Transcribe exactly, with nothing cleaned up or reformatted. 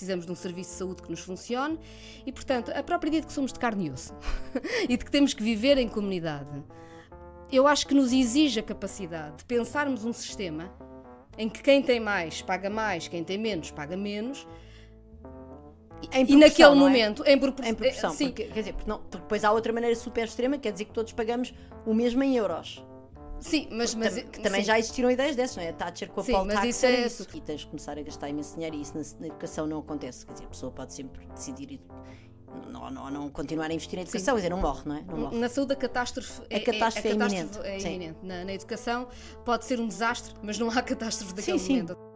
precisamos de um serviço de saúde que nos funcione e, portanto, a própria ideia de que somos de carne e osso e de que temos que viver em comunidade, eu acho que nos exige a capacidade de pensarmos um sistema em que quem tem mais paga mais, quem tem menos paga menos. Em e naquele não é? momento, em, propor... em proporção, sim. porque, quer dizer, porque, não, porque depois há outra maneira super extrema, quer dizer que todos pagamos o mesmo em euros. Sim, mas... mas que também sim. já existiram ideias dessas, não é? A Thatcher com a Sim, Paul mas Tax isso era é- isso. E tens de começar a gastar imenso dinheiro e isso na, na educação não acontece. Quer dizer, a pessoa pode sempre decidir não, não, não continuar a investir em educação, quer dizer, não morre, não é? Não morre. Na saúde a catástrofe é, A catástrofe é, é a catástrofe iminente, é sim. iminente. Na, na educação pode ser um desastre, mas não há catástrofe daquele Sim, sim. momento.